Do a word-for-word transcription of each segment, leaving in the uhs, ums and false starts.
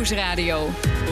Nieuwsradio.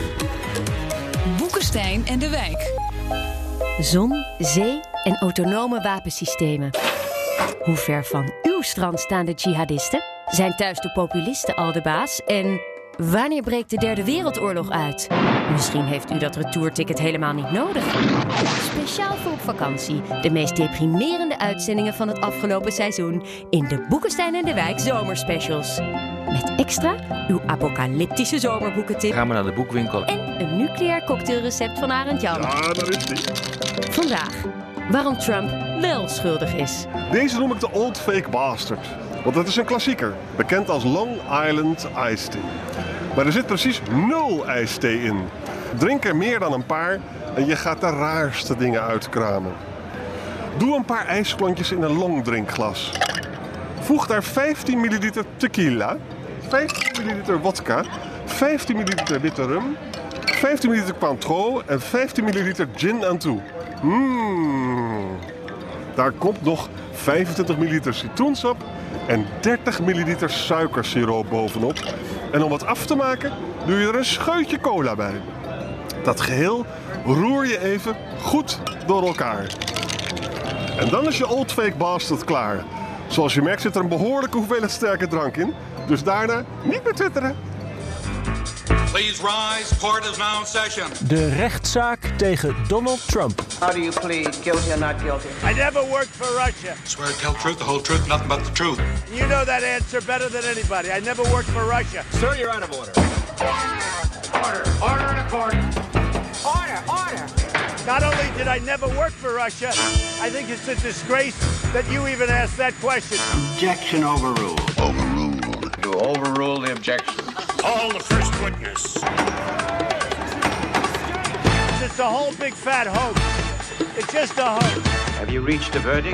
Boekenstein en de Wijk. Zon, zee en autonome wapensystemen. Hoe ver van uw strand staan de jihadisten? Zijn thuis de populisten al de baas? En wanneer breekt de derde wereldoorlog uit? Misschien heeft u dat retourticket helemaal niet nodig. Speciaal voor op vakantie. De meest deprimerende uitzendingen van het afgelopen seizoen in de Boekenstein en de Wijk zomerspecials. Met extra uw apocalyptische zomerboekentip. Gaan we naar de boekwinkel. En een nucleair cocktailrecept van Arend Jan. Ja, dat is die. Vandaag, waarom Trump wel schuldig is. Deze noem ik de Old Fake Bastard. Want het is een klassieker, bekend als Long Island Iced Tea. Maar er zit precies nul ijsthee in. Drink er meer dan een paar en je gaat de raarste dingen uitkramen. Doe een paar ijsklontjes in een longdrinkglas. Voeg daar vijftien milliliter tequila, vijftien milliliter wodka, vijftien milliliter witte rum, vijftien milliliter Cointreau en vijftien milliliter gin aan toe. Mmm. Daar komt nog vijfentwintig milliliter citroensap en dertig milliliter suikersiroop bovenop. En om het af te maken, doe je er een scheutje cola bij. Dat geheel roer je even goed door elkaar. En dan is je Old Fake Bastard klaar. Zoals je merkt zit er een behoorlijke hoeveelheid sterke drank in. Dus daarna niet meer twitteren. Please rise. Court is now in session. De rechtszaak tegen Donald Trump. How do you plead, guilty or not guilty? I never worked for Russia. Swear to tell the truth, the whole truth, nothing but the truth. You know that answer better than anybody. I never worked for Russia. Sir, you're out of order. Order, order in the court. Order, order. Not only did I never work for Russia, I think it's a disgrace that you even asked that question. Objection overruled. Overruled. You overrule the objection. Call the first witness. It's a whole big fat hoax. It's just a hoax. Have you reached a verdict?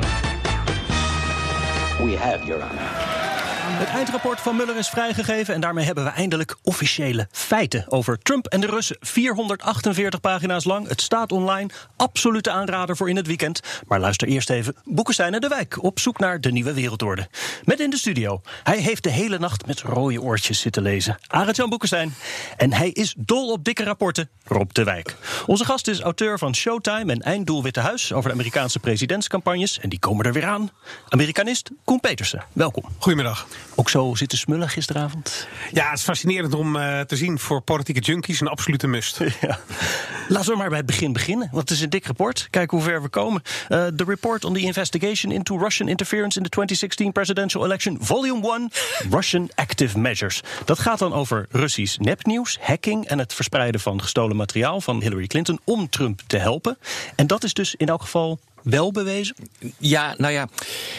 We have, Your Honor. Het eindrapport van Mueller is vrijgegeven en daarmee hebben we eindelijk officiële feiten over Trump en de Russen. vierhonderdachtenveertig pagina's lang. Het staat online. Absolute aanrader voor in het weekend. Maar luister eerst even. Boekenstein en de Wijk op zoek naar de nieuwe wereldorde. Met in de studio. Hij heeft de hele nacht met rode oortjes zitten lezen. Arend-Jan Boekenstein. En hij is dol op dikke rapporten. Rob de Wijk. Onze gast is auteur van Showtime en Einddoel Witte Huis over de Amerikaanse presidentscampagnes. En die komen er weer aan. Amerikanist Koen Petersen. Welkom. Goedemiddag. Ook zo zitten smullen gisteravond? Ja, het is fascinerend om uh, te zien voor politieke junkies. Een absolute must. Ja. Laten we maar bij het begin beginnen. Want het is een dik rapport. Kijk hoe ver we komen. Uh, the report on the investigation into Russian interference in the twenty sixteen presidential election. Volume one. Russian active measures. Dat gaat dan over Russisch nepnieuws, hacking en het verspreiden van gestolen materiaal van Hillary Clinton om Trump te helpen. En dat is dus in elk geval wel bewezen? Ja, nou ja.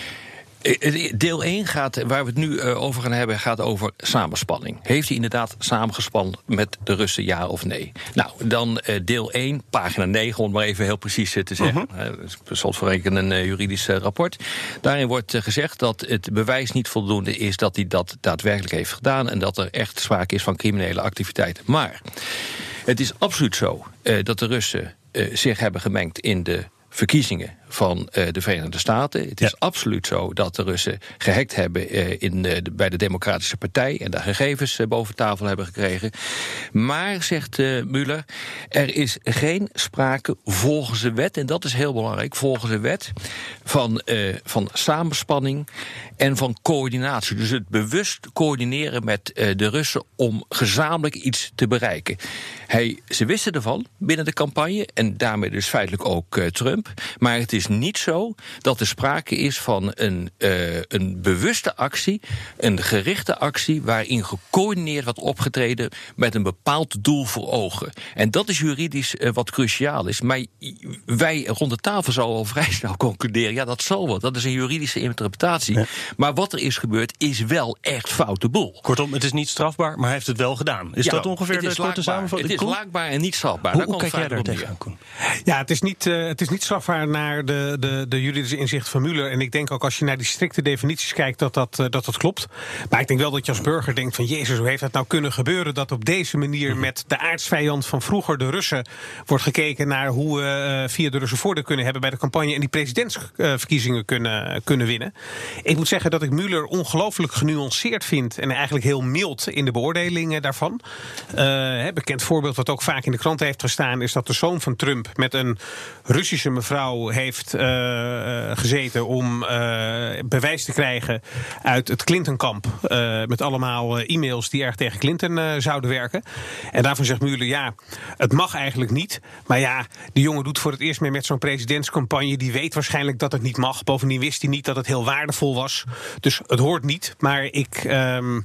Deel één gaat, waar we het nu over gaan hebben, gaat over samenspanning. Heeft hij inderdaad samengespannen met de Russen, ja of nee? Nou, dan deel één, pagina negen, om het maar even heel precies te zeggen. Uh-huh. Dat is per slotverrekening een juridisch rapport. Daarin wordt gezegd dat het bewijs niet voldoende is dat hij dat daadwerkelijk heeft gedaan en dat er echt sprake is van criminele activiteiten. Maar het is absoluut zo uh, dat de Russen uh, zich hebben gemengd in de verkiezingen van uh, de Verenigde Staten. Het is ja. absoluut zo dat de Russen gehackt hebben uh, in, uh, de, bij de Democratische Partij en daar gegevens uh, boven tafel hebben gekregen. Maar, zegt uh, Mueller, er is geen sprake volgens de wet, en dat is heel belangrijk, volgens de wet, van, uh, van samenspanning en van coördinatie. Dus het bewust coördineren met uh, de Russen om gezamenlijk iets te bereiken. Hij, ze wisten ervan binnen de campagne en daarmee dus feitelijk ook uh, Trump. Maar het is niet zo dat er sprake is van een, uh, een bewuste actie, een gerichte actie waarin gecoördineerd wordt opgetreden met een bepaald doel voor ogen. En dat is juridisch uh, wat cruciaal is. Maar wij rond de tafel zouden al vrij snel concluderen, ja, dat zal wel. Dat is een juridische interpretatie. Ja. Maar wat er is gebeurd is wel echt foute boel. Kortom, het is niet strafbaar, maar hij heeft het wel gedaan. Is ja, dat ongeveer de korte samenvatting? Het is laakbaar en niet strafbaar. Hoe, hoe kijk jij daar tegenaan, Koen? Ja, het is niet, uh, het is niet strafbaar naar de, de, de juridische inzichten van Mueller. En ik denk ook als je naar die strikte definities kijkt dat dat, uh, dat dat klopt. Maar ik denk wel dat je als burger denkt van jezus, hoe heeft het nou kunnen gebeuren dat op deze manier met de aardsvijand van vroeger, de Russen, wordt gekeken naar hoe we uh, via de Russen voordeel kunnen hebben bij de campagne en die presidentsverkiezingen kunnen, kunnen winnen. Ik moet zeggen dat ik Mueller ongelooflijk genuanceerd vind en eigenlijk heel mild in de beoordelingen daarvan. Uh, bekend voorbeeld wat ook vaak in de krant heeft gestaan is dat de zoon van Trump met een Russische mevrouw heeft uh, gezeten om uh, bewijs te krijgen uit het Clinton-kamp. Uh, met allemaal uh, e-mails die erg tegen Clinton uh, zouden werken. En daarvan zegt Mueller, ja, het mag eigenlijk niet. Maar ja, die jongen doet voor het eerst mee met zo'n presidentscampagne. Die weet waarschijnlijk dat het niet mag. Bovendien wist hij niet dat het heel waardevol was. Dus het hoort niet. Maar ik um,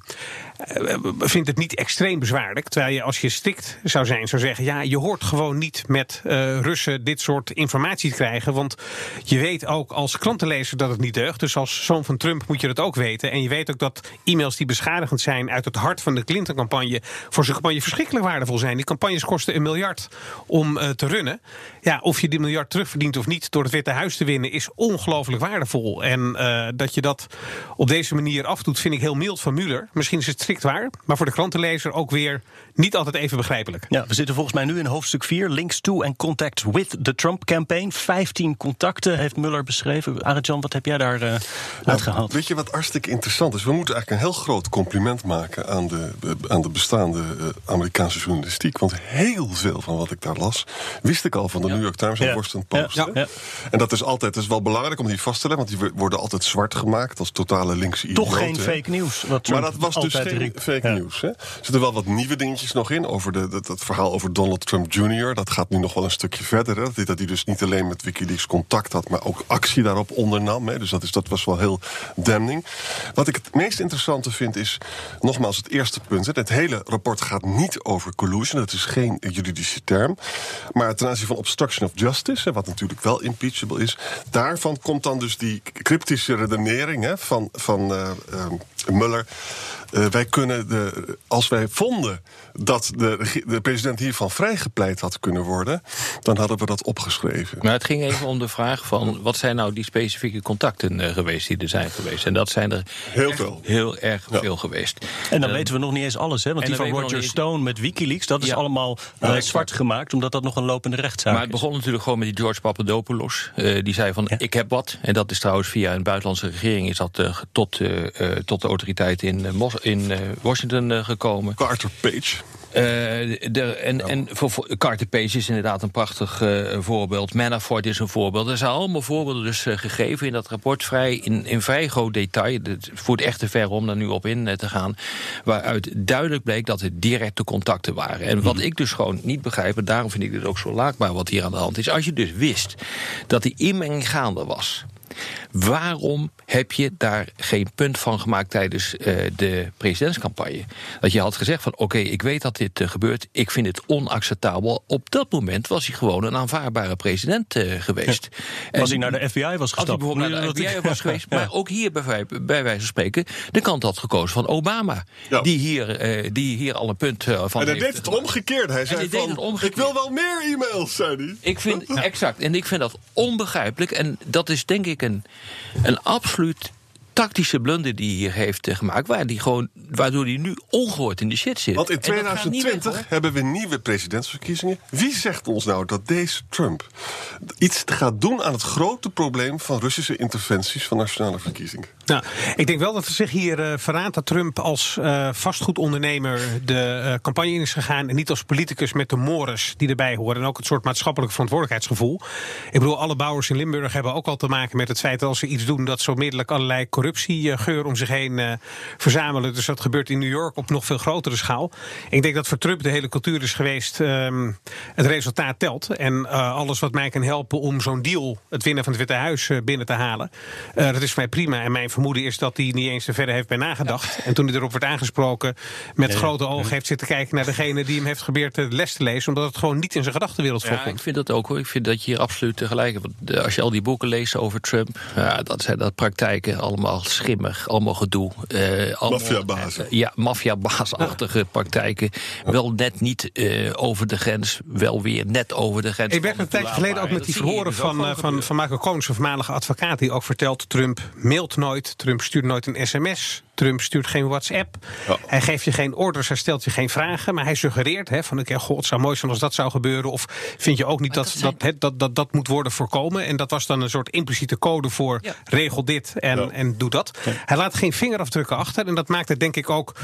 vind het niet extreem bezwaarlijk. Terwijl je als je strikt zou zijn, zou zeggen, ja, je hoort gewoon niet met uh, Russen dit soort informatie te krijgen. Want je weet ook als krantenlezer dat het niet deugt. Dus als zoon van Trump moet je dat ook weten. En je weet ook dat e-mails die beschadigend zijn uit het hart van de Clinton-campagne voor zijn campagne verschrikkelijk waardevol zijn. Die campagnes kosten een miljard om uh, te runnen. Ja, of je die miljard terugverdient of niet door het Witte Huis te winnen is ongelooflijk waardevol. En uh, dat je dat op deze manier afdoet vind ik heel mild van Mueller. Misschien is het strikt waar, maar voor de krantenlezer ook weer niet altijd even begrijpelijk. Ja, we zitten volgens mij nu in hoofdstuk vier. Links to and contacts with the Trump campaign. vijftien contacten heeft Mueller beschreven. Arend-Jan, wat heb jij daar uh, nou, uitgehaald? Weet je wat hartstikke interessant is? We moeten eigenlijk een heel groot compliment maken aan de, aan de bestaande uh, Amerikaanse journalistiek. Want heel veel van wat ik daar las, wist ik al van de ja. New York Times en ja. Washington Post. Ja. Ja. En dat is altijd, dat is wel belangrijk om die vast te leggen, want die worden altijd zwart gemaakt als totale linkse idioten. Toch geen fake nieuws. Wat maar dat was dus geen riep. fake ja. nieuws. Hè? Er zitten wel wat nieuwe dingetjes nog in over de, dat, dat verhaal over Donald Trump junior Dat gaat nu nog wel een stukje verder. Hè? Dat hij dus niet alleen met WikiLeaks contact had, maar ook actie daarop ondernam. Hè? Dus dat, is, dat was wel heel damning. Wat ik het meest interessante vind is, nogmaals het eerste punt. Hè? Het hele rapport gaat niet over collusion. Dat is geen juridische term. Maar ten aanzien van obstruction of justice, hè, wat natuurlijk wel impeachable is, daarvan komt dan dus die cryptische redenering hè, van, van uh, uh, Mueller. Uh, wij kunnen, de, als wij vonden dat de, de president hiervan vrijgepleit had kunnen worden, dan hadden we dat opgeschreven. Maar het ging even om de vraag van, wat zijn nou die specifieke contacten uh, geweest die er zijn geweest? En dat zijn er heel veel. Heel erg ja. veel geweest. En dan uh, weten we nog niet eens alles, hè? Want die van Roger Stone met WikiLeaks, dat is ja. allemaal uh, zwart gemaakt, omdat dat nog een lopende rechtszaak is. Maar het begon natuurlijk gewoon met die George Papadopoulos. Uh, die zei van, ja. ik heb wat. En dat is trouwens via een buitenlandse regering is dat uh, tot, uh, uh, tot de autoriteiten in, uh, Mos- in uh, Washington uh, gekomen. Carter Page. Uh, de, en ja. en voor, voor, Carter Page is inderdaad een prachtig uh, voorbeeld. Manafort is een voorbeeld. Er zijn allemaal voorbeelden dus uh, gegeven in dat rapport. Vrij, in, in vrij groot detail. Het voert echt te ver om daar nu op in uh, te gaan. Waaruit duidelijk bleek dat het directe contacten waren. En wat hmm. ik dus gewoon niet begrijp, en daarom vind ik dit ook zo laakbaar wat hier aan de hand is. Als je dus wist dat die inmenging gaande was, waarom heb je daar geen punt van gemaakt tijdens uh, de presidentscampagne? Dat je had gezegd van oké, okay, ik weet dat dit uh, gebeurt, ik vind het onacceptabel. Op dat moment was hij gewoon een aanvaardbare president uh, geweest. Ja. En als hij naar de F B I was gestapt. Als hij bijvoorbeeld naar de F B I was geweest. Ja. Maar ook hier bij, bij wijze van spreken de kant had gekozen van Obama. Ja. Die, hier, uh, die hier al een punt uh, van en hij heeft. deed het omgekeerd. Hij zei van, het omgekeerd. Ik wil wel meer e-mails, zei hij. Ik vind, ja. Exact. En ik vind dat onbegrijpelijk. En dat is denk ik een, een absoluut tactische blunder die hij hier heeft gemaakt, waar die gewoon, waardoor hij nu ongehoord in de shit zit. Want in twintig twintig hebben we nieuwe presidentsverkiezingen. Wie zegt ons nou dat deze Trump iets gaat doen aan het grote probleem van Russische interventies van nationale verkiezingen? Nou, ik denk wel dat er zich hier uh, verraadt dat Trump als uh, vastgoedondernemer de uh, campagne in is gegaan en niet als politicus met de mores die erbij horen en ook het soort maatschappelijk verantwoordelijkheidsgevoel. Ik bedoel, alle bouwers in Limburg hebben ook al te maken met het feit dat als ze iets doen dat zo onmiddellijk allerlei corruptiegeur om zich heen uh, verzamelen. Dus dat gebeurt in New York op nog veel grotere schaal. Ik denk dat voor Trump de hele cultuur is geweest, um, het resultaat telt. En uh, alles wat mij kan helpen om zo'n deal, het winnen van het Witte Huis, uh, binnen te halen, uh, dat is voor mij prima. En mijn vermoeden is dat hij niet eens er verder heeft bij nagedacht. En toen hij erop werd aangesproken, met nee, grote ogen heeft zitten kijken naar degene die hem heeft geprobeerd de les te lezen, omdat het gewoon niet in zijn gedachtenwereld voorkomt. Ja, ik vind dat ook hoor. Ik vind dat je hier absoluut tegelijk. Want als je al die boeken leest over Trump, ja, dat zijn dat praktijken allemaal schimmig, allemaal gedoe. Uh, Maffiabazen. Uh, ja, maffiabaasachtige praktijken. Wel net niet uh, over de grens, wel weer net over de grens. Ik werd een tijdje geleden ook met die verhoren van, uh, van, van Michael Cohen, zijn voormalige advocaat, die ook vertelt: Trump mailt nooit, Trump stuurt nooit een sms, Trump stuurt geen WhatsApp. Ja. Hij geeft je geen orders, hij stelt je geen vragen, maar hij suggereert hè, van oké, god, het zou mooi zijn als dat zou gebeuren. Of vind je ook niet dat dat, zijn... dat, dat, dat dat moet worden voorkomen? En dat was dan een soort impliciete code voor ja. regel dit en, ja. en doe dat. Ja. Hij laat geen vingerafdrukken achter en dat maakt het denk ik ook...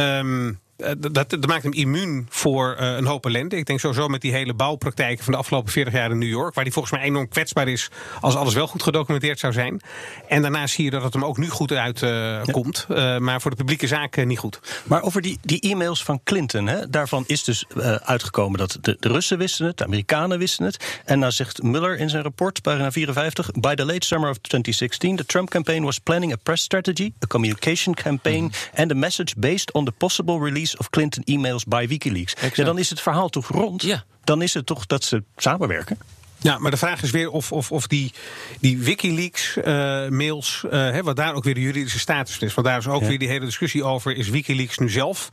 Um, Dat, dat maakt hem immuun voor uh, een hoop ellende. Ik denk sowieso met die hele bouwpraktijken van de afgelopen veertig jaar in New York, waar die volgens mij enorm kwetsbaar is als alles wel goed gedocumenteerd zou zijn. En daarna zie je dat het hem ook nu goed uitkomt. Uh, ja. uh, maar voor de publieke zaak uh, niet goed. Maar over die, die e-mails van Clinton, hè, daarvan is dus uh, uitgekomen dat de, de Russen wisten het, de Amerikanen wisten het. En nou zegt Mueller in zijn rapport, pagina vierenvijftig... By the late summer of twenty sixteen, the Trump campaign was planning a press strategy, a communication campaign mm. and a message based on the possible release of Clinton e-mails by WikiLeaks. Ja, dan is het verhaal toch rond? Ja. Dan is het toch dat ze samenwerken? Ja, maar de vraag is weer of, of, of die, die WikiLeaks-mails, uh, uh, wat daar ook weer de juridische status is. Want daar is ook ja. weer die hele discussie over, is WikiLeaks nu zelf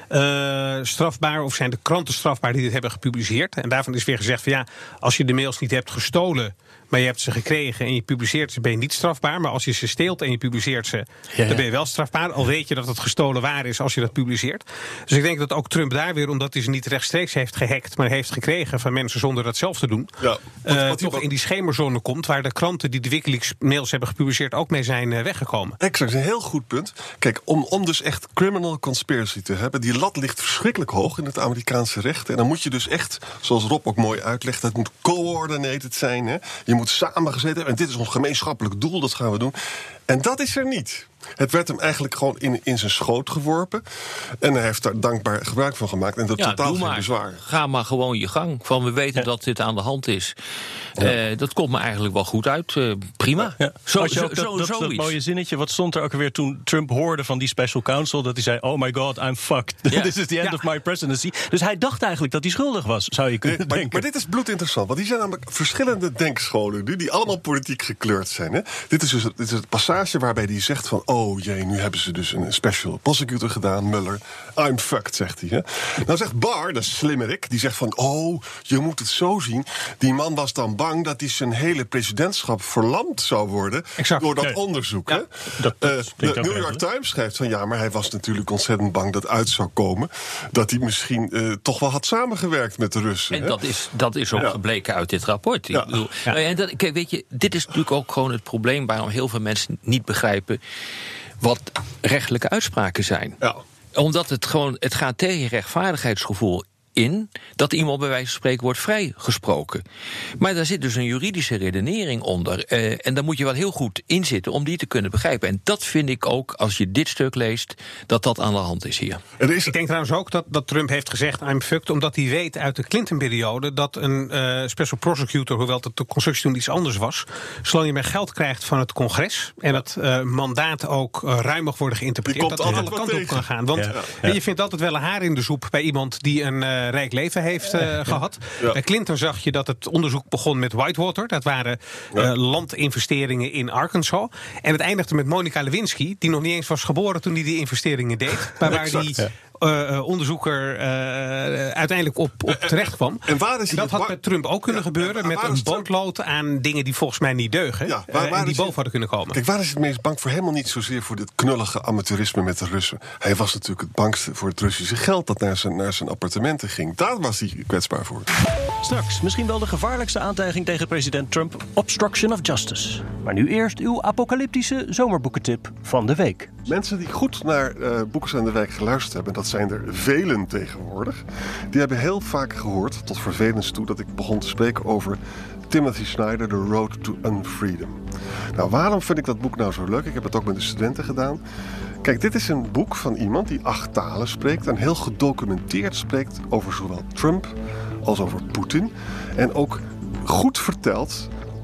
uh, strafbaar of zijn de kranten strafbaar die dit hebben gepubliceerd? En daarvan is weer gezegd van ja, als je de mails niet hebt gestolen, maar je hebt ze gekregen en je publiceert ze, ben je niet strafbaar. Maar als je ze steelt en je publiceert ze, ja, ja. dan ben je wel strafbaar. Al weet je dat het gestolen waar is als je dat publiceert. Dus ik denk dat ook Trump daar weer, omdat hij ze niet rechtstreeks heeft gehackt, maar heeft gekregen van mensen zonder dat zelf te doen, ja, wat, uh, wat toch wat... in die schemerzone komt, waar de kranten die de WikiLeaks-mails hebben gepubliceerd ook mee zijn uh, weggekomen. Exact, een heel goed punt. Kijk, om, om dus echt criminal conspiracy te hebben, die lat ligt verschrikkelijk hoog in het Amerikaanse recht. En dan moet je dus echt, zoals Rob ook mooi uitlegt, het moet coordinated zijn. Hè? Je moet samengezeten hebben. En dit is ons gemeenschappelijk doel, dat gaan we doen. En dat is er niet. Het werd hem eigenlijk gewoon in, in zijn schoot geworpen. En hij heeft daar dankbaar gebruik van gemaakt. En dat ja, totaal geen bezwaar. Ga maar gewoon je gang. Van we weten ja. dat dit aan de hand is. Ja. Uh, dat komt me eigenlijk wel goed uit. Uh, prima. Ja. Zo, zo, dat, zo, dat, dat, dat mooie zinnetje. Wat stond er ook alweer toen Trump hoorde van die special counsel? Dat hij zei, oh my god, I'm fucked. Ja. This is the end ja. of my presidency. Dus hij dacht eigenlijk dat hij schuldig was, zou je kunnen nee, denken. Maar, maar dit is bloedinteressant. Want die zijn namelijk verschillende denkscholen nu, die allemaal politiek gekleurd zijn. Hè? Dit is dus dit is het passage waarbij hij zegt van, oh jee, nu hebben ze dus een special prosecutor gedaan, Mueller. I'm fucked, zegt hij. Hè? Nou zegt Barr, de slimmerik, die zegt van, oh, je moet het zo zien. Die man was dan bang dat hij zijn hele presidentschap verlamd zou worden exact. door dat nee. onderzoek. Ja, hè? Dat, dat uh, de New York even. Times schrijft van, ja, maar hij was natuurlijk ontzettend bang dat uit zou komen dat hij misschien uh, toch wel had samengewerkt met de Russen. En hè? dat is, dat is ook ja. gebleken uit dit rapport. Ja. Ik bedoel, ja. nou ja, dat, kijk, weet je, dit is natuurlijk ook gewoon het probleem waarom heel veel mensen niet begrijpen wat rechtelijke uitspraken zijn. Ja. Omdat het gewoon, het gaat tegen je rechtvaardigheidsgevoel in dat iemand bij wijze van spreken wordt vrijgesproken. Maar daar zit dus een juridische redenering onder. Uh, en daar moet je wel heel goed in zitten om die te kunnen begrijpen. En dat vind ik ook, als je dit stuk leest, dat dat aan de hand is hier. Er is, ik denk trouwens ook dat, dat Trump heeft gezegd, I'm fucked, omdat hij weet uit de Clinton-periode dat een uh, special prosecutor, hoewel dat de constructie toen iets anders was, zolang je meer geld krijgt van het congres en het uh, mandaat ook uh, ruim mag worden geïnterpreteerd, dat het alle kanten op kan gaan. Want ja. Ja. je vindt altijd wel een haar in de soep bij iemand die een uh, rijk leven heeft uh, ja. gehad. Ja. Bij Clinton zag je dat het onderzoek begon met Whitewater. Dat waren uh, ja. landinvesteringen in Arkansas. En het eindigde met Monica Lewinsky, die nog niet eens was geboren toen hij die investeringen deed. Maar waar die ja. Uh, onderzoeker uh, uiteindelijk op, op terecht kwam. En, waar is en dat had waar... met Trump ook kunnen ja, gebeuren, met een bootlood aan dingen die volgens mij niet deugen. Ja, waar, waar uh, en die boven hadden kunnen komen. Kijk, waar is het meest bang voor? Helemaal niet zozeer voor dit knullige amateurisme met de Russen. Hij was natuurlijk het bangste voor het Russische geld dat naar zijn, naar zijn appartementen ging. Daar was hij kwetsbaar voor. Straks misschien wel de gevaarlijkste aantijging tegen president Trump: obstruction of justice. Maar nu eerst uw apocalyptische zomerboekentip van de week. Mensen die goed naar uh, Boekers aan de Wijk geluisterd hebben, dat zijn er velen tegenwoordig, die hebben heel vaak gehoord, tot vervelens toe, dat ik begon te spreken over Timothy Snyder, The Road to Unfreedom. Nou, waarom vind ik dat boek nou zo leuk? Ik heb het ook met de studenten gedaan. Kijk, dit is een boek van iemand die acht talen spreekt en heel gedocumenteerd spreekt over zowel Trump als over Poetin. En ook goed vertelt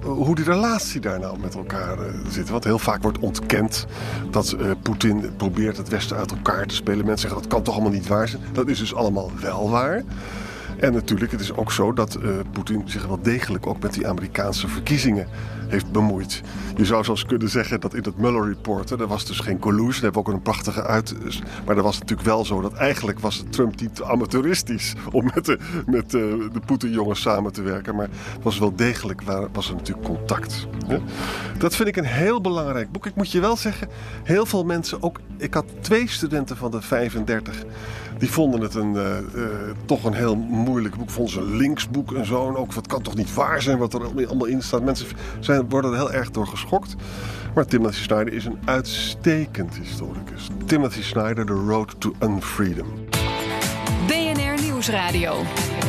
hoe die relatie daar nou met elkaar uh, zit. Want heel vaak wordt ontkend dat uh, Poetin probeert het Westen uit elkaar te spelen. Mensen zeggen dat kan toch allemaal niet waar zijn. Dat is dus allemaal wel waar. En natuurlijk, het is ook zo dat uh, Poetin zich wel degelijk ook met die Amerikaanse verkiezingen heeft bemoeid. Je zou zelfs kunnen zeggen dat in het Mueller Report, er was dus geen collusion, daar hebben we ook een prachtige uit. Maar er was natuurlijk wel zo dat eigenlijk was het Trump niet amateuristisch om met de, met de, de Poetin-jongens samen te werken. Maar het was wel degelijk, was er natuurlijk contact. Hè? Dat vind ik een heel belangrijk boek. Ik moet je wel zeggen, heel veel mensen, ook ik had twee studenten van de vijfendertig, die vonden het een, uh, uh, toch een heel moeilijk boek. Vonden ze een linksboek en zo. En ook, het kan toch niet waar zijn wat er allemaal in staat. Mensen zijn, worden er heel erg door geschokt. Maar Timothy Snyder is een uitstekend historicus. Timothy Snyder, The Road to Unfreedom. B N R Nieuwsradio.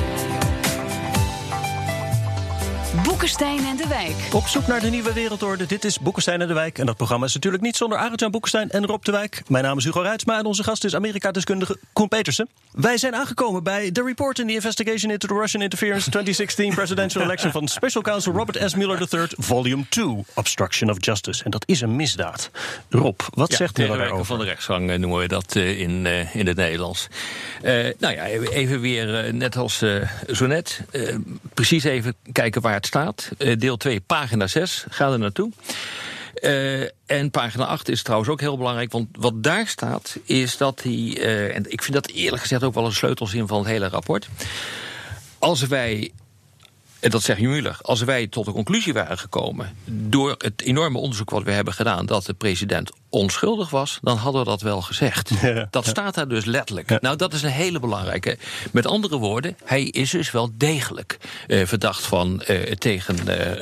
Boekenstein en de Wijk. Op zoek naar de nieuwe wereldorde. Dit is Boekenstein en de Wijk. En dat programma is natuurlijk niet zonder Arend-Jan Boekenstein en Rob de Wijk. Mijn naam is Hugo Reitsma en onze gast is Amerika-deskundige Koen Petersen. Wij zijn aangekomen bij The Report in the Investigation into the Russian Interference twenty sixteen Presidential Election van Special Counsel Robert S. Mueller de derde, Volume twee, Obstruction of Justice. En dat is een misdaad. Rob, wat ja, zegt Mueller daarover? Van de rechtsgang uh, noemen we dat uh, in, uh, in het Nederlands. Uh, nou ja, even weer, uh, net als uh, zo net, uh, precies even kijken waar het staat. Uh, deel twee, pagina zes, ga er naartoe. Uh, en pagina acht is trouwens ook heel belangrijk, want wat daar staat is dat hij, uh, en ik vind dat eerlijk gezegd ook wel een sleutelzin van het hele rapport. Als wij, en dat zegt Mueller, als wij tot de conclusie waren gekomen door het enorme onderzoek wat we hebben gedaan dat de president onschuldig was, dan hadden we dat wel gezegd. Ja, dat ja. staat daar dus letterlijk. Ja. Nou, dat is een hele belangrijke. Met andere woorden, hij is dus wel degelijk uh, verdacht van uh, tegen,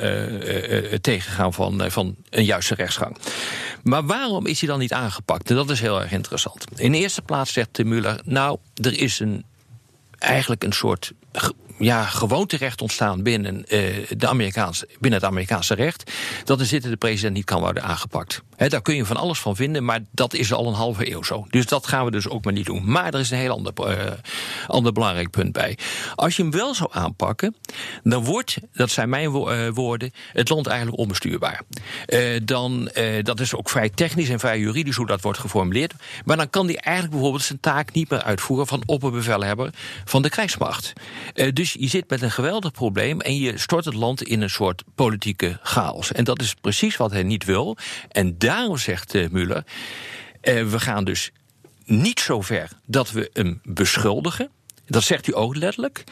uh, uh, uh, tegengaan van, uh, van een juiste rechtsgang. Maar waarom is hij dan niet aangepakt? En dat is heel erg interessant. In de eerste plaats zegt de Mueller, nou, er is een eigenlijk een soort ja, gewoonterecht ontstaan binnen, uh, de Amerikaanse, binnen het Amerikaanse recht, dat de zittende president niet kan worden aangepakt. He, daar kun je van alles van vinden, maar dat is al een halve eeuw zo. Dus dat gaan we dus ook maar niet doen. Maar er is een heel ander, uh, ander belangrijk punt bij. Als je hem wel zou aanpakken, dan wordt, dat zijn mijn wo- uh, woorden, het land eigenlijk onbestuurbaar. Uh, dan, uh, dat is ook vrij technisch en vrij juridisch hoe dat wordt geformuleerd. Maar dan kan hij eigenlijk bijvoorbeeld zijn taak niet meer uitvoeren van opperbevelhebber van de krijgsmacht. Uh, dus je zit met een geweldig probleem en je stort het land in een soort politieke chaos. En dat is precies wat hij niet wil. En daarom zegt uh, Mueller, uh, we gaan dus niet zo ver dat we hem beschuldigen. Dat zegt hij ook letterlijk.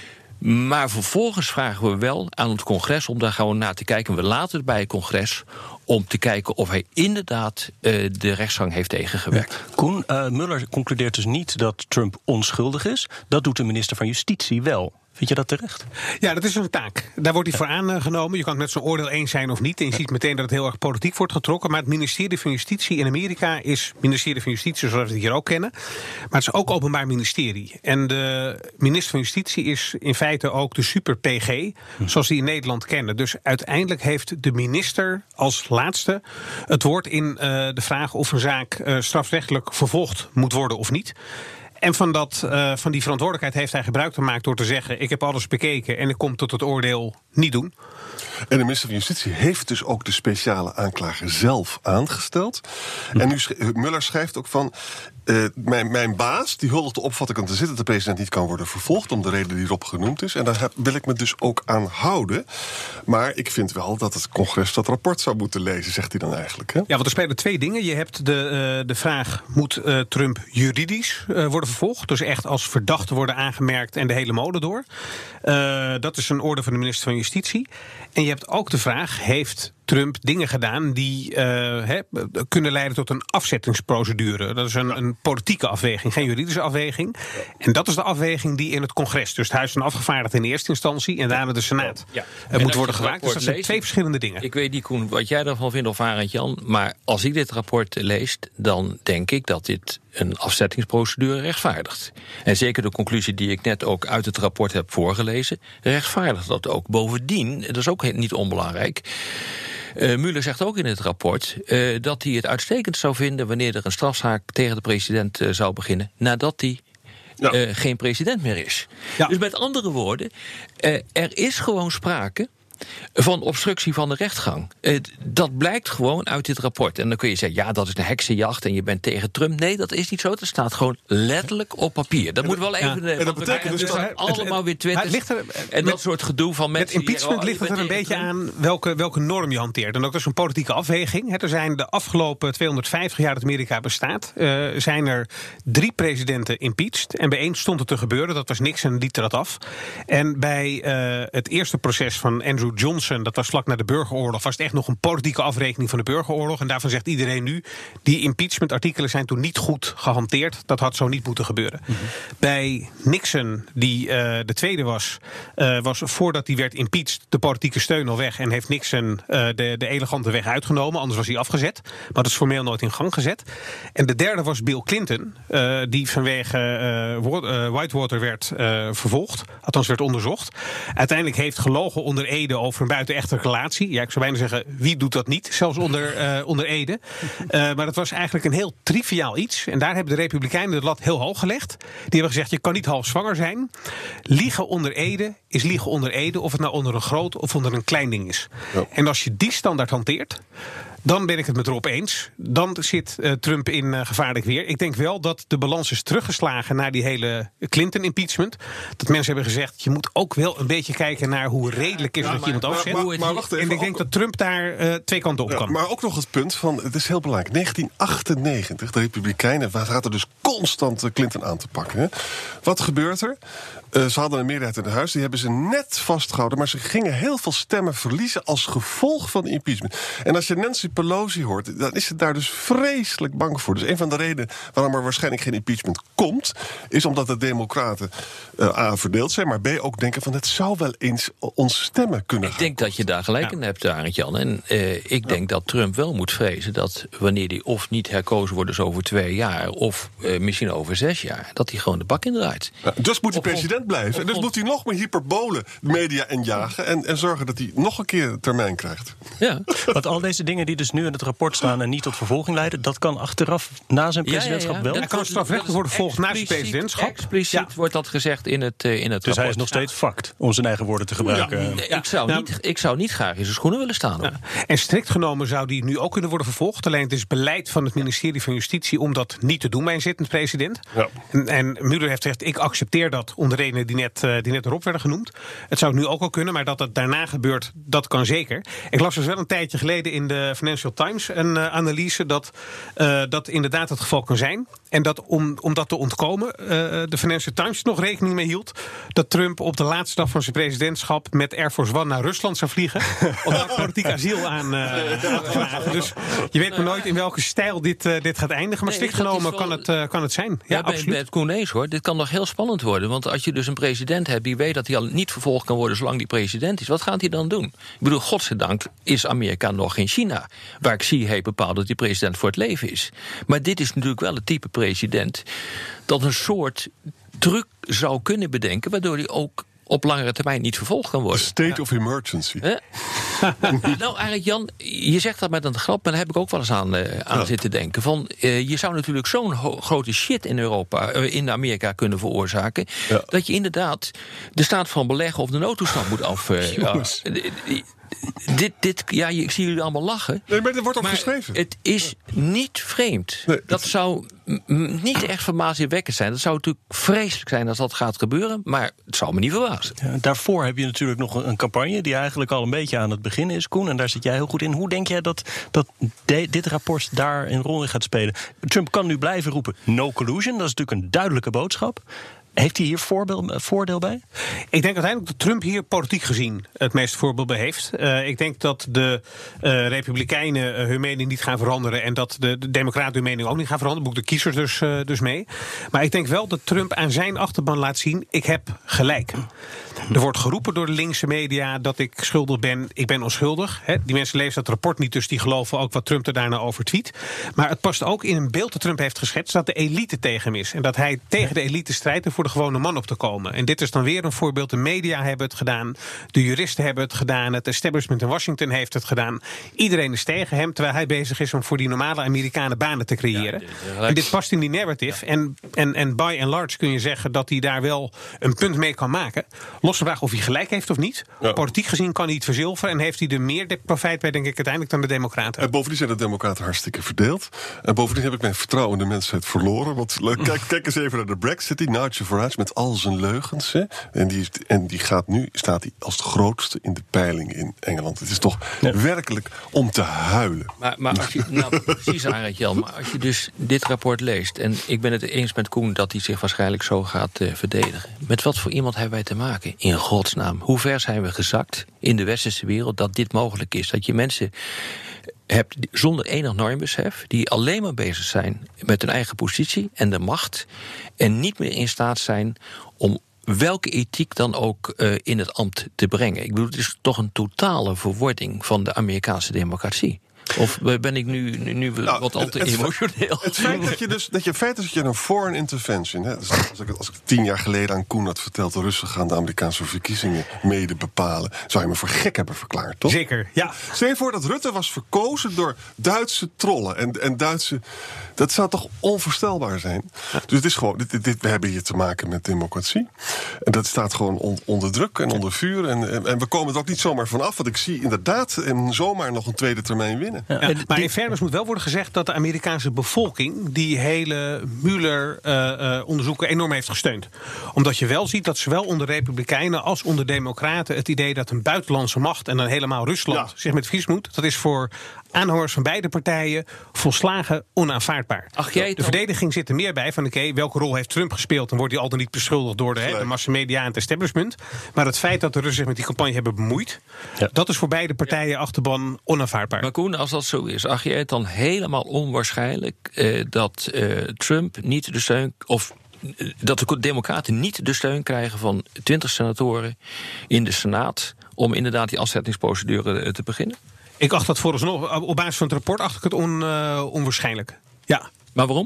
Maar vervolgens vragen we wel aan het congres om daar gewoon naar te kijken. We laten het bij het congres om te kijken of hij inderdaad uh, de rechtsgang heeft tegengewerkt. Ja. Koen, uh, Mueller concludeert dus niet dat Trump onschuldig is. Dat doet de minister van Justitie wel. Vind je dat terecht? Ja, dat is een taak. Daar wordt hij voor aangenomen. Je kan het met zijn oordeel eens zijn of niet. En je ziet meteen dat het heel erg politiek wordt getrokken. Maar het ministerie van Justitie in Amerika is het ministerie van Justitie zoals we het hier ook kennen. Maar het is ook openbaar ministerie. En de minister van Justitie is in feite ook de super P G, zoals die in Nederland kennen. Dus uiteindelijk heeft de minister als laatste het woord in uh, de vraag of een zaak uh, strafrechtelijk vervolgd moet worden of niet. En van, dat, uh, van die verantwoordelijkheid heeft hij gebruik gemaakt door te zeggen, ik heb alles bekeken en ik kom tot het oordeel niet doen. En de minister van Justitie heeft dus ook de speciale aanklager zelf aangesteld. Hm. En nu sch- Mueller schrijft ook van, uh, mijn, mijn baas die huldigt de opvatting dat de zittende president niet kan worden vervolgd om de reden die erop genoemd is. En daar heb, wil ik me dus ook aan houden. Maar ik vind wel dat het congres dat rapport zou moeten lezen, zegt hij dan eigenlijk. Hè? Ja, want er spelen twee dingen. Je hebt de, uh, de vraag, moet uh, Trump juridisch uh, worden vervolgd? Dus echt als verdachte worden aangemerkt en de hele molen door. Uh, dat is een orde van de minister van Justitie. En je hebt ook de vraag, heeft Trump dingen gedaan die uh, he, kunnen leiden tot een afzettingsprocedure? Dat is een, een politieke afweging, geen juridische afweging. En dat is de afweging die in het congres, dus het Huis van Afgevaardigden in eerste instantie en daarna de Senaat, ja. uh, moet worden gemaakt. Dus dat zijn leest, twee verschillende dingen. Ik weet niet, Koen, wat jij daarvan vindt of Arend-Jan, maar als ik dit rapport lees, dan denk ik dat dit een afzettingsprocedure rechtvaardigt. En zeker de conclusie die ik net ook uit het rapport heb voorgelezen, rechtvaardigt dat ook. Bovendien, dat is ook niet onbelangrijk, Uh, Mueller zegt ook in het rapport uh, dat hij het uitstekend zou vinden wanneer er een strafzaak tegen de president uh, zou beginnen, nadat hij ja. uh, geen president meer is. Ja. Dus met andere woorden, uh, er is gewoon sprake van obstructie van de rechtsgang. Uh, dat blijkt gewoon uit dit rapport. En dan kun je zeggen, ja, dat is een heksenjacht en je bent tegen Trump. Nee, dat is niet zo. Dat staat gewoon letterlijk op papier. Dat moet wel even... Ja. En dat betekent dus dat allemaal weer twitters er, en dat soort gedoe van mensen... Met impeachment die, oh, ligt het er een beetje Trump. aan welke, welke norm je hanteert. En ook dat is een politieke afweging. He, er zijn de afgelopen tweehonderdvijftig jaar dat Amerika bestaat... Uh, zijn er drie presidenten impeached. En bij één stond het te gebeuren. Dat was Nixon, liet er dat af. En bij uh, het eerste proces van Andrew Johnson... dat was vlak na de burgeroorlog... was het echt nog een politieke afrekening van de burgeroorlog. En daarvan zegt iedereen nu... die impeachment-artikelen zijn toen niet goed gehanteerd. Dat had zo niet moeten gebeuren. Mm-hmm. Bij Nixon, die uh, de tweede was... Uh, was voordat hij werd impeached de politieke steun al weg... en heeft Nixon uh, de, de elegante weg uitgenomen. Anders was hij afgezet. Maar dat is formeel nooit in gang gezet. En de derde was Bill Clinton... Uh, die vanwege uh, Whitewater werd uh, vervolgd. Althans werd onderzocht. Uiteindelijk heeft gelogen onder ede over een buitenechte relatie. Ja, ik zou bijna zeggen, wie doet dat niet? Zelfs onder, uh, onder ede. Uh, maar dat was eigenlijk een heel triviaal iets. En daar hebben de Republikeinen de lat heel hoog gelegd. Die hebben gezegd, je kan niet half zwanger zijn. Liegen onder ede is liegen onder ede... of het nou onder een groot of onder een klein ding is. Ja. En als je die standaard hanteert... dan ben ik het met Rob eens. Dan zit uh, Trump in uh, gevaarlijk weer. Ik denk wel dat de balans is teruggeslagen... naar die hele Clinton-impeachment. Dat mensen hebben gezegd... je moet ook wel een beetje kijken naar hoe redelijk is... ja, dat maar, je iemand afzet. Maar, maar, maar wacht even, en ik denk ook, dat Trump daar uh, twee kanten op ja, kan. Maar ook nog het punt van... het is heel belangrijk. negentien achtennegentig, de Republikeinen... zaten dus constant Clinton aan te pakken. Hè? Wat gebeurt er? Uh, ze hadden een meerderheid in het huis. Die hebben ze net vastgehouden. Maar ze gingen heel veel stemmen verliezen... als gevolg van de impeachment. En als je Nancy Pelosi hoort... dan is ze daar dus vreselijk bang voor. Dus een van de redenen waarom er waarschijnlijk geen impeachment komt... is omdat de democraten uh, A, verdeeld zijn... maar B, ook denken van het zou wel eens ons stemmen kunnen Ik gaan. denk dat je daar gelijk in ja. hebt, Arend-Jan. En uh, ik ja. denk dat Trump wel moet vrezen... dat wanneer hij of niet herkozen wordt... dus over twee jaar of uh, misschien over zes jaar... dat hij gewoon de bak indraait. Ja, dus moet hij president blijven. En dus moet hij nog meer hyperbolen media injagen... En, en zorgen dat hij nog een keer een termijn krijgt. Ja. Want al deze dingen die dus nu in het rapport staan... en niet tot vervolging leiden... dat kan achteraf na zijn presidentschap ja, ja, ja. wel? Hij kan strafrechtelijk worden vervolgd na zijn presidentschap. Expliciet ja. wordt dat gezegd in het, uh, in het dus rapport. Dus hij is nog steeds fact, om zijn eigen woorden te gebruiken. Ja. Ja. Ik, zou niet, ik zou niet graag in zijn schoenen willen staan. Ja. En strikt genomen zou die nu ook kunnen worden vervolgd. Alleen het is beleid van het ministerie van Justitie... om dat niet te doen bij een zittend president. Ja. En, en Mueller heeft gezegd, ik accepteer dat... onder de redenen die net, uh, die net erop werden genoemd. Het zou nu ook al kunnen, maar dat het daarna gebeurt... dat kan zeker. Ik las dus wel een tijdje geleden in de Financial Times... een uh, analyse dat uh, dat inderdaad het geval kan zijn. En dat om, om dat te ontkomen... Uh, de Financial Times nog rekening mee hield... dat Trump op de laatste dag van zijn presidentschap... met Air Force One naar Rusland zou vliegen... om daar politiek asiel aan uh, te vragen. Dus je weet maar nooit in welke stijl dit, uh, dit gaat eindigen. Maar nee, strikt genomen wel, kan, het, uh, kan het zijn. Ja, ja absoluut. Bij het Koenees, hoor. Dit kan nog heel spannend worden. Want als je dus een president hebt... die weet dat hij al niet vervolgd kan worden... zolang die president is, wat gaat hij dan doen? Ik bedoel, godzijdank is Amerika nog in China... waar Xi heeft bepaald dat die president voor het leven is. Maar dit is natuurlijk wel het type president... dat een soort truc zou kunnen bedenken... waardoor hij ook op langere termijn niet vervolgd kan worden. A state ja. of emergency. Huh? Nou, eigenlijk Jan, je zegt dat met een grap... maar daar heb ik ook wel eens aan, uh, aan ja. zitten denken. Van, uh, je zou natuurlijk zo'n ho- grote shit in Europa, uh, in Amerika kunnen veroorzaken... Ja. dat je inderdaad de staat van beleggen of de noodtoestand moet af... Uh, uh, Dit, dit, ja, ik zie jullie allemaal lachen. Nee, maar er wordt op geschreven. Het is niet vreemd. Nee, dat het... zou m- niet echt verbazingwekkend zijn. Dat zou natuurlijk vreselijk zijn als dat gaat gebeuren. Maar het zou me niet verbazen. Ja, daarvoor heb je natuurlijk nog een campagne... die eigenlijk al een beetje aan het begin is, Koen. En daar zit jij heel goed in. Hoe denk jij dat, dat de, dit rapport daar een rol in gaat spelen? Trump kan nu blijven roepen no collusion. Dat is natuurlijk een duidelijke boodschap. Heeft hij hier voorbeeld, voordeel bij? Ik denk uiteindelijk dat Trump hier politiek gezien het meeste voorbeeld bij heeft. Uh, ik denk dat de uh, Republikeinen uh, hun mening niet gaan veranderen... en dat de, de Democraten hun mening ook niet gaan veranderen. Boek de kiezers dus, uh, dus mee. Maar ik denk wel dat Trump aan zijn achterban laat zien... ik heb gelijk. Er wordt geroepen door de linkse media dat ik schuldig ben. Ik ben onschuldig. He, die mensen lezen dat rapport niet, dus die geloven ook wat Trump er daarna over tweet. Maar het past ook in een beeld dat Trump heeft geschetst... dat de elite tegen hem is. En dat hij tegen de elite strijdt en voor de gewone man op te komen. En dit is dan weer een voorbeeld. De media hebben het gedaan. De juristen hebben het gedaan. Het establishment in Washington heeft het gedaan. Iedereen is tegen hem, terwijl hij bezig is om voor die normale Amerikanen banen te creëren. Ja, dit, en dit past in die narrative. Ja. En, en, en by and large kun je zeggen dat hij daar wel een punt mee kan maken. Los de vraag of hij gelijk heeft of niet. Ja. Politiek gezien kan hij het verzilveren. En heeft hij er meer de profijt bij, denk ik, uiteindelijk dan de Democraten. En bovendien zijn de Democraten hartstikke verdeeld. En bovendien heb ik mijn vertrouwen in de mensheid verloren. Want kijk, kijk eens even naar de Brexit. Die Nigel Farage met al zijn leugens. Hè. En, die, en die gaat nu, staat hij als de grootste in de peiling in Engeland. Het is toch ja. werkelijk om te huilen. Maar, maar als je, nou, precies, Arend Jan, maar als je dus dit rapport leest, en ik ben het eens met Koen dat hij zich waarschijnlijk zo gaat uh, verdedigen. Met wat voor iemand hebben wij te maken? In godsnaam. Hoe ver zijn we gezakt in de westerse wereld dat dit mogelijk is? Dat je mensen hebt zonder enig normbesef, die alleen maar bezig zijn met hun eigen positie en de macht, en niet meer in staat zijn om welke ethiek dan ook uh, in het ambt te brengen. Ik bedoel, het is toch een totale verwording van de Amerikaanse democratie. Of ben ik nu, nu, nu nou, wat al te het, emotioneel? Het feit dat je dus dat je feit is dat je een foreign intervention, hè, dus als ik als ik tien jaar geleden aan Koen had verteld, de Russen gaan de Amerikaanse verkiezingen mede bepalen, zou je me voor gek hebben verklaard, toch? Zeker, ja. Stel je voor dat Rutte was verkozen door Duitse trollen en, en Duitse. Dat zou toch onvoorstelbaar zijn? Ja. Dus het is gewoon, dit, dit, we hebben hier te maken met democratie. En dat staat gewoon on, onder druk en onder vuur. En, en, en we komen er ook niet zomaar vanaf. Want ik zie inderdaad en zomaar nog een tweede termijn winnen. Ja, ja, maar in fairness moet wel worden gezegd dat de Amerikaanse bevolking die hele Mueller-onderzoeken uh, uh, enorm heeft gesteund. Omdat je wel ziet dat zowel onder Republikeinen als onder Democraten het idee dat een buitenlandse macht, en dan helemaal Rusland, ja. zich met verlies moet, dat is voor aanhangers van beide partijen volslagen onaanvaardbaar. Ach, jij de verdediging zit er meer bij van oké, okay, welke rol heeft Trump gespeeld? Dan wordt hij al dan niet beschuldigd door de, he, de massamedia en het establishment. Maar het feit dat de Russen zich met die campagne hebben bemoeid, ja. dat is voor beide partijen ja. achterban onaanvaardbaar. Maar Koen, als dat zo is, acht jij het dan helemaal onwaarschijnlijk uh, dat uh, Trump niet de steun, of uh, dat de Democraten niet de steun krijgen van twintig senatoren in de Senaat om inderdaad die afzettingsprocedure uh, te beginnen? Ik acht dat vooralsnog, op basis van het rapport, acht ik het on, uh, onwaarschijnlijk. Ja. Maar waarom?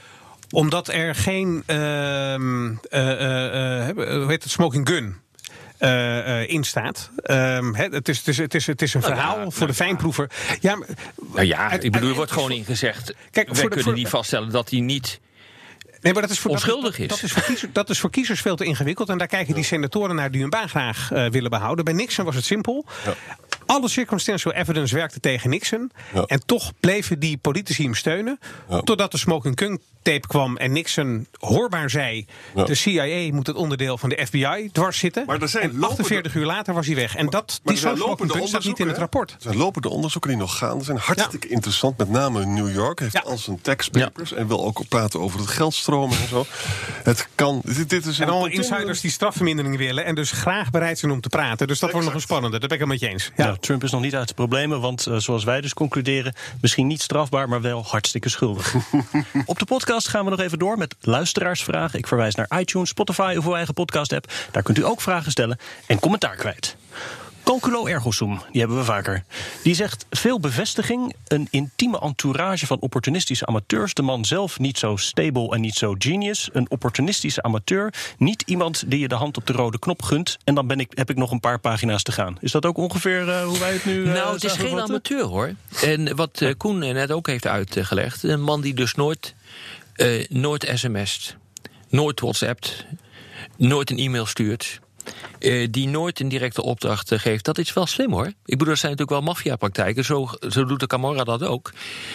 Omdat er geen, uh, uh, uh, uh, hoe heet het, smoking gun Uh, uh, in staat. Um, he, het, is, het, is, het, is, het is een verhaal nou ja, voor nou, de fijnproever. Ja, maar, nou ja, ik bedoel, er wordt gewoon in gezegd, kijk, wij kunnen niet vaststellen dat hij niet Nee, maar dat is voor, onschuldig is. Dat, dat, is voor kiezers, dat is voor kiezers veel te ingewikkeld. En daar kijken die senatoren naar die hun baan graag uh, willen behouden. Bij Nixon was het simpel. Ja. Alle circumstantial evidence werkte tegen Nixon. Ja. En toch bleven die politici hem steunen. Ja. Totdat de smoking gun tape kwam en Nixon hoorbaar zei, ja. de C I A moet het onderdeel van de F B I dwars zitten. Maar er zijn en achtenveertig uur later was hij weg. En dat, maar die zo'n smoking gun staat niet in het rapport. Er zijn lopende onderzoeken die nog gaan. Er zijn hartstikke ja. interessant. Met name New York heeft ja. al zijn tax papers. Ja. En wil ook praten over het geldstromen en zo. Het kan. Dit, dit is en allemaal insiders die strafvermindering willen en dus graag bereid zijn om te praten. Dus dat exact. wordt nog een spannende. Dat ben ik het met je eens. Ja. Ja, Trump is nog niet uit de problemen, want uh, zoals wij dus concluderen, misschien niet strafbaar, maar wel hartstikke schuldig. Op de podcast gaan we nog even door met luisteraarsvragen. Ik verwijs naar iTunes, Spotify of uw eigen podcast-app. Daar kunt u ook vragen stellen en commentaar kwijt. Calculo ergo sum, die hebben we vaker. Die zegt veel bevestiging, een intieme entourage van opportunistische amateurs. De man zelf niet zo stable en niet zo genius. Een opportunistische amateur, niet iemand die je de hand op de rode knop gunt. En dan ben ik, heb ik nog een paar pagina's te gaan. Is dat ook ongeveer uh, hoe wij het nu uh, Nou, het is geen vatten? amateur hoor. En wat uh, Koen net ook heeft uitgelegd. Een man die dus nooit, uh, nooit sms't, nooit whatsappt, nooit een e-mail stuurt. Uh, die nooit een directe opdracht uh, geeft. Dat is wel slim hoor. Ik bedoel, dat zijn natuurlijk wel maffiapraktijken. Zo, zo doet de Camorra dat ook.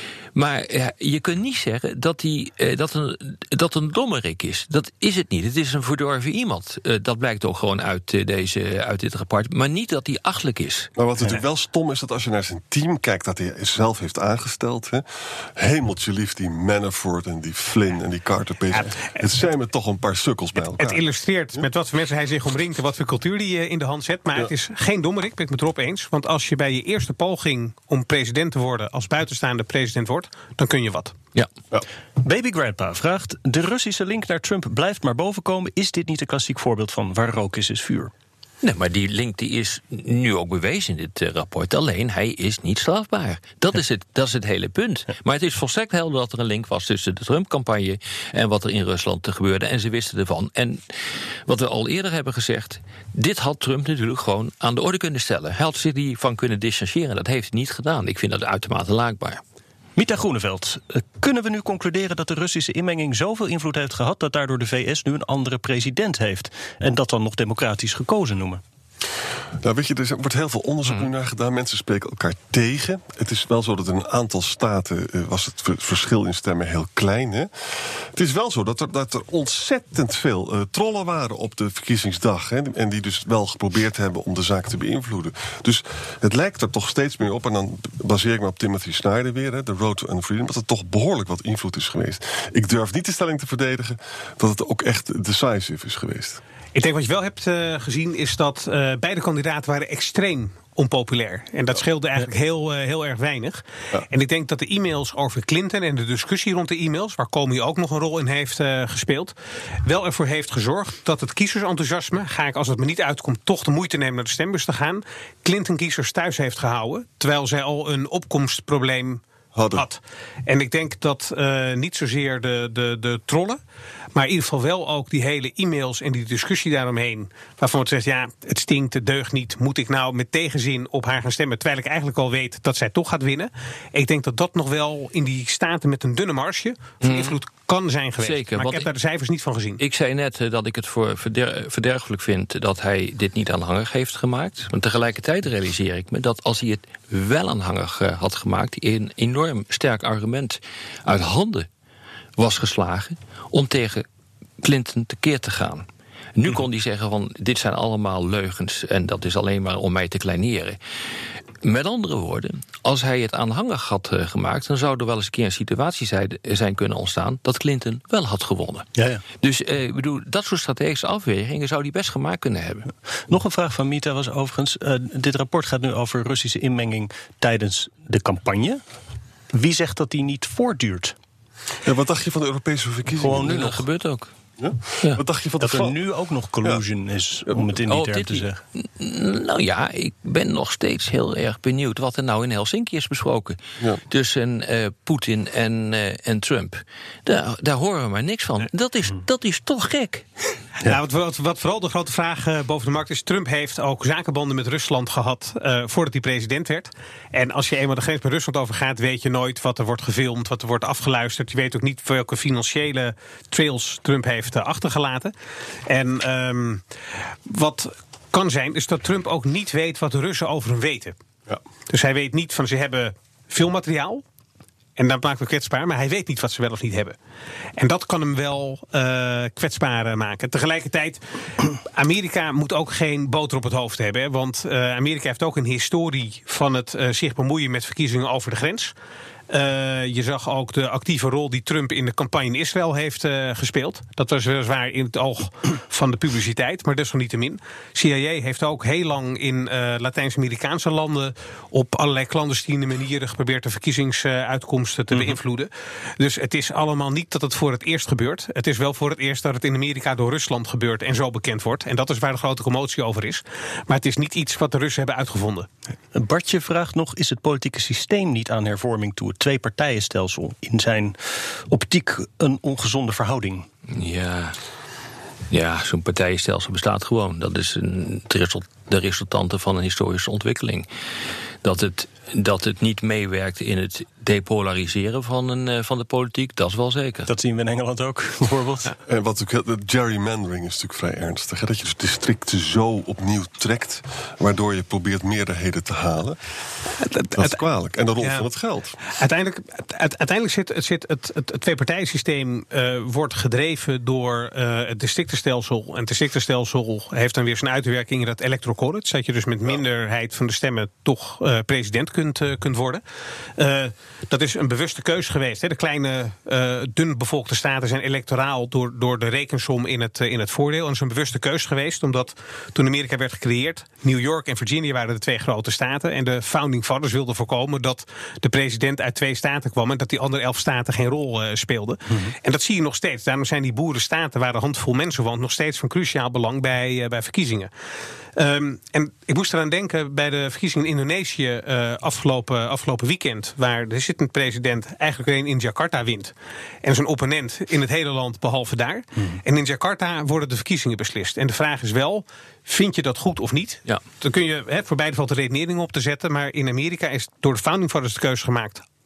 Maar uh, je kunt niet zeggen dat hij uh, dat een, dat een dommerik is. Dat is het niet. Het is een verdorven iemand. Uh, dat blijkt ook gewoon uit, uh, deze, uit dit rapport. Maar niet dat hij achtelijk is. Maar wat natuurlijk wel stom is, dat als je naar zijn team kijkt dat hij zelf heeft aangesteld. Hè, hemeltje lief, die Manafort en die Flynn en die Carter Page. Ja, het, het zijn me toch een paar sukkels bij elkaar. Het illustreert ja? met wat voor mensen hij zich omringt en wat voor cultuur hij uh, in de hand zet. Maar ja. het is geen dommerik, ben ik het met Rob eens. Want als je bij je eerste poging om president te worden als buitenstaande president wordt, dan kun je wat. Ja. ja. Baby Grandpa vraagt, de Russische link naar Trump blijft maar bovenkomen. Is dit niet een klassiek voorbeeld van waar rook is, is vuur? Nee, maar die link die is nu ook bewezen in dit uh, rapport. Alleen, hij is niet strafbaar. Dat is het, dat is het hele punt. Maar het is volstrekt helder dat er een link was tussen de Trump-campagne en wat er in Rusland gebeurde. En ze wisten ervan. En wat we al eerder hebben gezegd, dit had Trump natuurlijk gewoon aan de orde kunnen stellen. Hij had zich hiervan kunnen distancieren. Dat heeft hij niet gedaan. Ik vind dat uitermate laakbaar. Mita Groeneveld, kunnen we nu concluderen dat de Russische inmenging zoveel invloed heeft gehad dat daardoor de V S nu een andere president heeft en dat dan nog democratisch gekozen noemen? Nou, weet je, er wordt heel veel onderzoek nu naar gedaan. Mensen spreken elkaar tegen. Het is wel zo dat in een aantal staten uh, was het verschil in stemmen heel klein. Hè? Het is wel zo dat er, dat er ontzettend veel uh, trollen waren op de verkiezingsdag. Hè? En die dus wel geprobeerd hebben om de zaak te beïnvloeden. Dus het lijkt er toch steeds meer op. En dan baseer ik me op Timothy Snyder weer, hè, de Road to Freedom, dat er toch behoorlijk wat invloed is geweest. Ik durf niet de stelling te verdedigen dat het ook echt decisive is geweest. Ik denk wat je wel hebt uh, gezien is dat uh, beide kandidaten waren extreem onpopulair. En dat scheelde eigenlijk heel, uh, heel erg weinig. Ja. En ik denk dat de e-mails over Clinton en de discussie rond de e-mails, waar Comey ook nog een rol in heeft uh, gespeeld, wel ervoor heeft gezorgd dat het kiezersenthousiasme, ga ik als het me niet uitkomt toch de moeite nemen naar de stembus te gaan, Clinton-kiezers thuis heeft gehouden, terwijl zij al een opkomstprobleem hadden. Had. En ik denk dat uh, niet zozeer de, de, de trollen, maar in ieder geval wel ook die hele e-mails en die discussie daaromheen, waarvan het zegt, ja, het stinkt, het deugt niet, moet ik nou met tegenzin op haar gaan stemmen, terwijl ik eigenlijk al weet dat zij toch gaat winnen. Ik denk dat dat nog wel in die staten met een dunne marge van invloed kan zijn geweest. Zeker, maar ik heb daar de cijfers niet van gezien. Ik zei net uh, dat ik het voor verder- verderfelijk vind dat hij dit niet aanhangig heeft gemaakt. Maar tegelijkertijd realiseer ik me dat als hij het wel aanhangig uh, had gemaakt, een enorm sterk argument uit handen was geslagen om tegen Clinton tekeer te gaan. Nu kon hij zeggen van dit zijn allemaal leugens en dat is alleen maar om mij te kleineren. Met andere woorden, als hij het aanhangig had uh, gemaakt, dan zou er wel eens een keer een situatie zijn, zijn kunnen ontstaan dat Clinton wel had gewonnen. Ja, ja. Dus uh, bedoel, dat soort strategische afwegingen zou hij best gemaakt kunnen hebben. Nog een vraag van Mita was overigens, uh, dit rapport gaat nu over Russische inmenging tijdens de campagne. Wie zegt dat die niet voortduurt? Ja, wat dacht je van de Europese verkiezingen? Gewoon nu nog. Dat gebeurt ook. Ja? Ja. Wat dacht je van dat de er val? nu ook nog collusion ja. is, om het in die oh, term dit, te zeggen? Nou ja, ik ben nog steeds heel erg benieuwd wat er nou in Helsinki is besproken. Ja. Tussen uh, Poetin en, uh, en Trump. Daar, daar horen we maar niks van. Dat is, dat is toch gek. Ja. Nou, wat, wat, wat vooral de grote vraag uh, boven de markt is, Trump heeft ook zakenbanden met Rusland gehad uh, voordat hij president werd. En als je eenmaal de grens met Rusland overgaat, weet je nooit wat er wordt gefilmd, wat er wordt afgeluisterd. Je weet ook niet welke financiële trails Trump heeft uh, achtergelaten. En um, wat kan zijn, is dat Trump ook niet weet wat de Russen over hem weten. Ja. Dus hij weet niet van ze hebben veel materiaal. En dat maakt hem kwetsbaar, maar hij weet niet wat ze wel of niet hebben. En dat kan hem wel uh, kwetsbaar maken. Tegelijkertijd, Amerika moet ook geen boter op het hoofd hebben. Hè, want uh, Amerika heeft ook een historie van het uh, zich bemoeien met verkiezingen over de grens. Uh, je zag ook de actieve rol die Trump in de campagne in Israël heeft uh, gespeeld. Dat was weliswaar in het oog van de publiciteit, maar desalniettemin. C I A heeft ook heel lang in uh, Latijns-Amerikaanse landen op allerlei clandestine manieren geprobeerd de verkiezingsuitkomsten te mm-hmm. beïnvloeden. Dus het is allemaal niet dat het voor het eerst gebeurt. Het is wel voor het eerst dat het in Amerika door Rusland gebeurt en zo bekend wordt. En dat is waar de grote commotie over is. Maar het is niet iets wat de Russen hebben uitgevonden. Bartje vraagt nog, is het politieke systeem niet aan hervorming toe? Het twee-partijenstelsel in zijn optiek een ongezonde verhouding? Ja, ja zo'n partijenstelsel bestaat gewoon. Dat is een, het result, de resultante van een historische ontwikkeling. Dat het, dat het niet meewerkt in het depolariseren van, een, van de politiek, dat is wel zeker. Dat zien we in Engeland ook, bijvoorbeeld. Ja, en wat natuurlijk, gerrymandering is natuurlijk vrij ernstig. Hè? Dat je dus districten zo opnieuw trekt, waardoor je probeert meerderheden te halen. Dat is kwalijk. En de rol ja. van het geld. Uiteindelijk, uiteindelijk zit, het, zit het, het, het tweepartijensysteem uh, wordt gedreven door uh, het districtenstelsel. En het districtenstelsel heeft dan weer zijn uitwerking in dat electoral college. Dat je dus met minderheid van de stemmen toch uh, president kunt, uh, kunt worden. Uh, dat is een bewuste keus geweest. Hè. De kleine, uh, dun bevolkte staten zijn electoraal door, door de rekensom in het, uh, in het voordeel. En dat is een bewuste keus geweest, omdat toen Amerika werd gecreëerd, New York en Virginia waren de twee grote staten. En de founding fathers wilden voorkomen dat de president uit twee staten kwam en dat die andere elf staten geen rol uh, speelden. Mm-hmm. En dat zie je nog steeds. Daarom zijn die boerenstaten waar een handvol mensen woont nog steeds van cruciaal belang bij, uh, bij verkiezingen. Um, en ik moest eraan denken bij de verkiezingen in Indonesië uh, afgelopen, afgelopen weekend, waar de zittend president eigenlijk alleen in Jakarta wint. En zijn opponent in het hele land behalve daar. Hmm. En in Jakarta worden de verkiezingen beslist. En de vraag is wel, vind je dat goed of niet? Ja. Dan kun je, he, voor beide valt de redenering op te zetten, maar in Amerika is door de founding fathers de keuze gemaakt,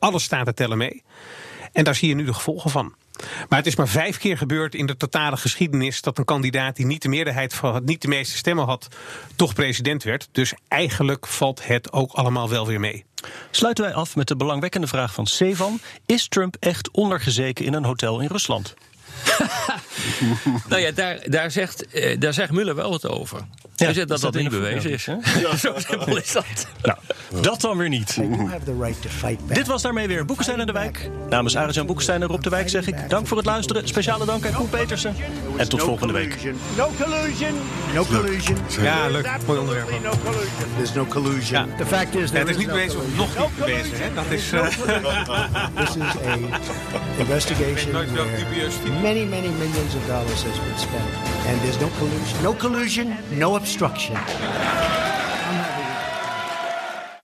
Alle staten tellen mee. En daar zie je nu de gevolgen van. Maar het is maar vijf keer gebeurd in de totale geschiedenis dat een kandidaat die niet de meerderheid van, niet de meeste stemmen had, toch president werd. Dus eigenlijk valt het ook allemaal wel weer mee. Sluiten wij af met de belangwekkende vraag van Sevan. Is Trump echt ondergezeken in een hotel in Rusland? Nou ja, daar, daar, zegt, eh, daar zegt Mueller wel wat over. Ja, Hij zegt dat dat, dat niet bewezen is. Ja, zo simpel is dat. Nou, dat dan weer niet. Dit was daarmee weer Boekenstein en de Wijk. Namens Arend-Jan Boekenstein en Rob de Wijk zeg ik dank voor het luisteren. Speciale dank aan Koen Petersen. En tot volgende week. No collusion. No collusion. Ja, leuk. Mooi onderwerp. No collusion. There's no collusion. The fact is, ja, het is niet bewezen, nog niet bewezen. Hè? Dat is. Uh... This is a investigation where many, many millions of dollars has been spent, and there's no collusion. No collusion. No obstruction.